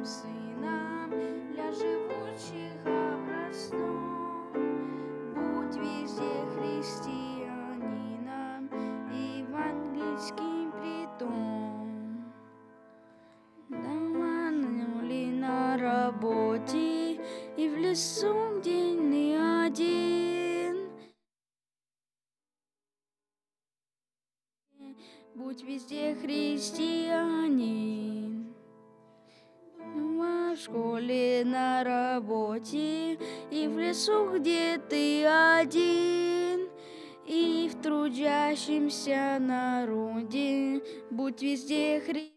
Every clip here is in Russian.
Господним Сыном, для живущих образцом. Будь везде христианином, евангельским притом. Дома или на работе, и в лесу, где не один. Будь везде христианин. Дома, в школе, на работе, и в лесу, где ты один. И в трудящемся народе будь везде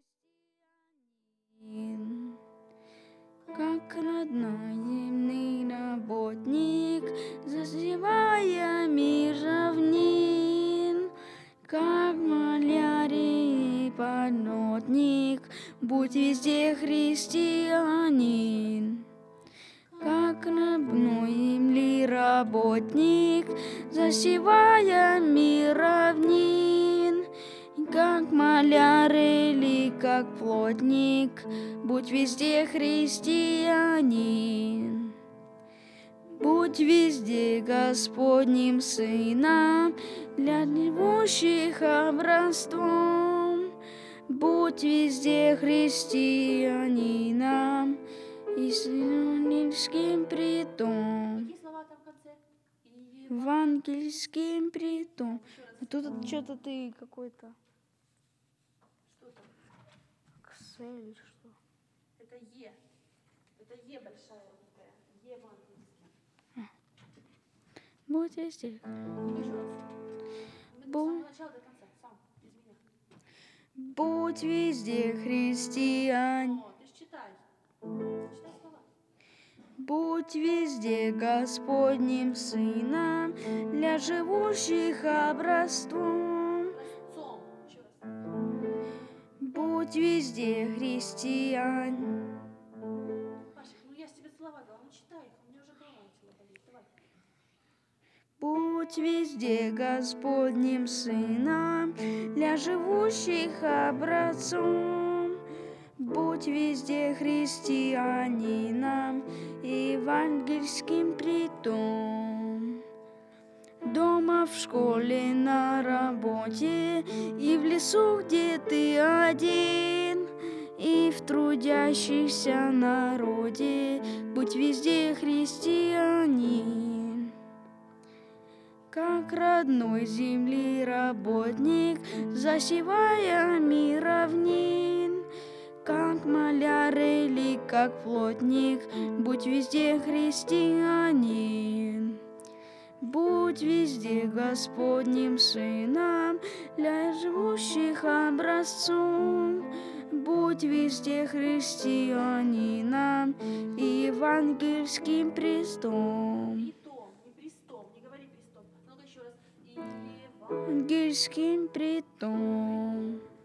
христианин. Как родной земный работник, зазевая мир равнин. Как малярий и поднотник, будь везде христианин. Как родной земли работник, засевая мир равнин. Как маляр или как плотник, будь везде христианин. Будь везде Господним Сыном, для живущих образцом. Будь везде христианином, евангельским притом. Какие слова там в конце? Евангельским притом. А тут что-то ты какой-то. Что там? Ксель или что? Это Е. Это Е большая вот такая. Евангельская. Будь везде. Еще раз. С самого начала до конца. Сам, без меня. Будь везде христиан. О, ты ж читай. Читай слова. Будь везде Господним Сыном, для живущих образцом. Образцом. Еще раз. Будь везде христиан. Пашик, ну я ж тебе слова дала, ну читай их, у меня уже голова начала болеть. Давай. Будь везде Господним Сыном, для живущих образцом. Будь везде христианином, евангельским притом. Дома, в школе, на работе, и в лесу, где ты один. И в трудящихся народе будь везде христианин. Как родной земли работник, засевая мир равнин. Как маляр или как плотник, будь везде христианин. Будь везде Господним Сыном, для живущих образцом. Будь везде христианином и евангельским престом. Притом, не престом, не говори престом. Ну-ка еще раз. Евангельским притом.